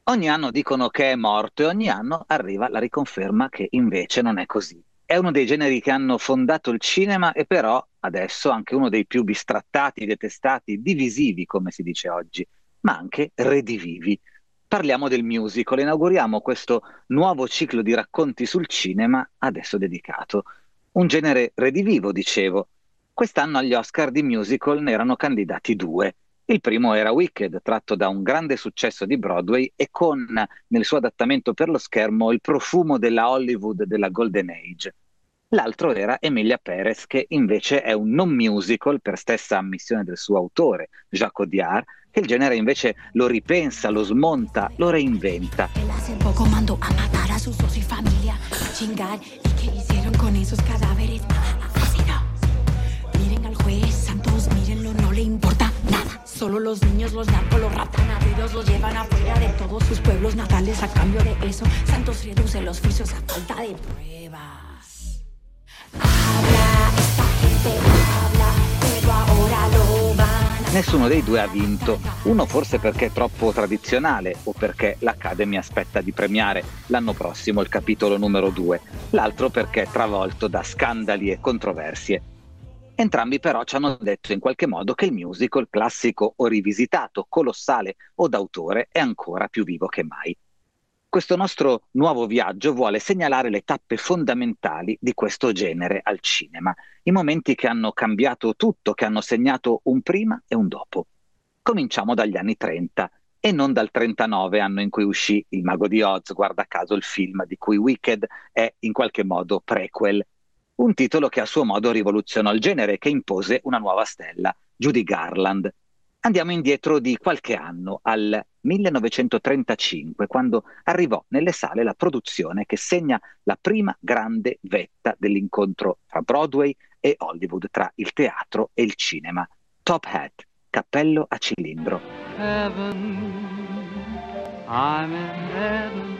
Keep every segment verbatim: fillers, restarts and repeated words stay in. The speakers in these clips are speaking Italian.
Ogni anno dicono che è morto e ogni anno arriva la riconferma che invece non è così. È uno dei generi che hanno fondato il cinema e però adesso anche uno dei più bistrattati, detestati, divisivi, come si dice oggi, ma anche redivivi. Parliamo del musical, inauguriamo questo nuovo ciclo di racconti sul cinema, adesso dedicato. Un genere redivivo, dicevo. Quest'anno agli Oscar di musical ne erano candidati due. Il primo era Wicked, tratto da un grande successo di Broadway e con nel suo adattamento per lo schermo il profumo della Hollywood della Golden Age. L'altro era Emilia Perez, che invece è un non musical, per stessa ammissione del suo autore, Jacques Audiard, che il genere invece lo ripensa, lo smonta, lo reinventa. Él hace poco mandó a matar a sus dos y familia, chingar, ¿y qué hicieron con esos cadáveres? Así no. Miren al juez, santos, mírenlo, no le importa nada. Solo los niños, los narcos, los ratanaderos los llevan afuera de todos sus pueblos natales. A cambio de eso, Santos reduce los juicios a falta de pruebas. Habla, esta gente habla, pero ahora lo van a... Nessuno dei due ha vinto, uno forse perché è troppo tradizionale o perché l'Academy aspetta di premiare l'anno prossimo il capitolo numero due, l'altro perché è travolto da scandali e controversie. Entrambi però ci hanno detto in qualche modo che il musical, classico o rivisitato, colossale o d'autore, è ancora più vivo che mai. Questo nostro nuovo viaggio vuole segnalare le tappe fondamentali di questo genere al cinema, i momenti che hanno cambiato tutto, che hanno segnato un prima e un dopo. Cominciamo dagli anni trenta e non dal trentanove, anno in cui uscì Il Mago di Oz, guarda caso il film di cui Wicked è in qualche modo prequel. Un titolo che a suo modo rivoluzionò il genere e che impose una nuova stella, Judy Garland. Andiamo indietro di qualche anno, al millenovecentotrentacinque, quando arrivò nelle sale la produzione che segna la prima grande vetta dell'incontro tra Broadway e Hollywood, tra il teatro e il cinema. Top Hat, Cappello a cilindro. Heaven, I'm in heaven,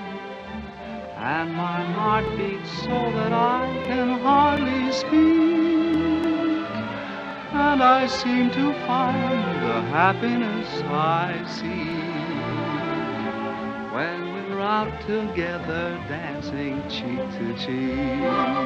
and my heart beats so that I can hardly speak, and I seem to find the happiness I seek when we're out together dancing cheek to cheek.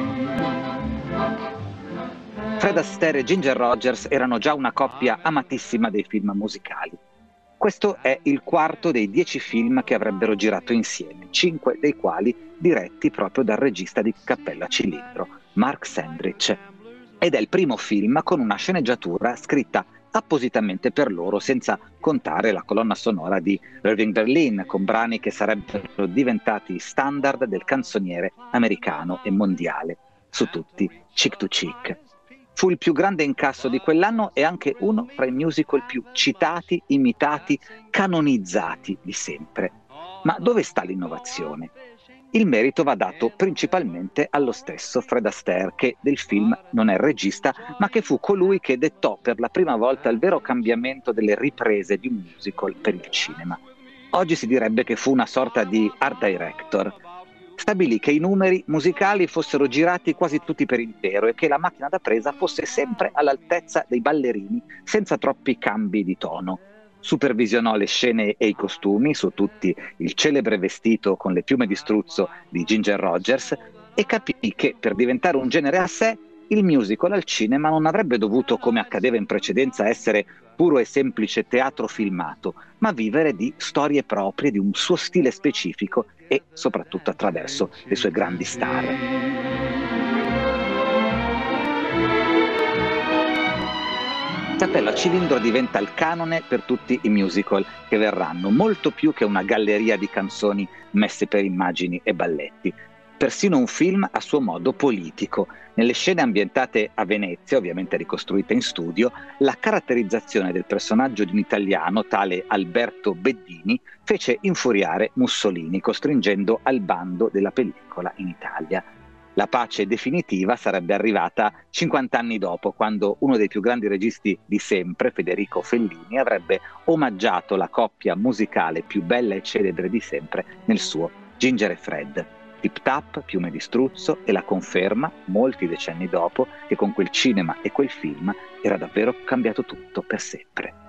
Fred Astaire e Ginger Rogers erano già una coppia amatissima dei film musicali. Questo è il quarto dei dieci film che avrebbero girato insieme, cinque dei quali diretti proprio dal regista di Cappello a cilindro, Mark Sandrich. Ed è il primo film con una sceneggiatura scritta appositamente per loro, senza contare la colonna sonora di Irving Berlin, con brani che sarebbero diventati standard del canzoniere americano e mondiale, su tutti Chick to Chick. Fu il più grande incasso di quell'anno e anche uno fra i musical più citati, imitati, canonizzati di sempre. Ma dove sta l'innovazione? Il merito va dato principalmente allo stesso Fred Astaire, che del film non è il regista, ma che fu colui che dettò per la prima volta il vero cambiamento delle riprese di un musical per il cinema. Oggi si direbbe che fu una sorta di art director. Stabilì che i numeri musicali fossero girati quasi tutti per intero e che la macchina da presa fosse sempre all'altezza dei ballerini, senza troppi cambi di tono. Supervisionò le scene e i costumi, su tutti il celebre vestito con le piume di struzzo di Ginger Rogers, e capì che per diventare un genere a sé il musical al cinema non avrebbe dovuto, come accadeva in precedenza, essere puro e semplice teatro filmato, ma vivere di storie proprie, di un suo stile specifico e soprattutto attraverso le sue grandi star. Cappello a cilindro diventa il canone per tutti i musical che verranno, molto più che una galleria di canzoni messe per immagini e balletti. Persino un film a suo modo politico. Nelle scene ambientate a Venezia, ovviamente ricostruite in studio, la caratterizzazione del personaggio di un italiano, tale Alberto Beddini, fece infuriare Mussolini, costringendo al bando della pellicola in Italia. La pace definitiva sarebbe arrivata cinquanta anni dopo, quando uno dei più grandi registi di sempre, Federico Fellini, avrebbe omaggiato la coppia musicale più bella e celebre di sempre nel suo Ginger e Fred. Tip Tap, Piume di struzzo, e la conferma, molti decenni dopo, che con quel cinema e quel film era davvero cambiato tutto per sempre.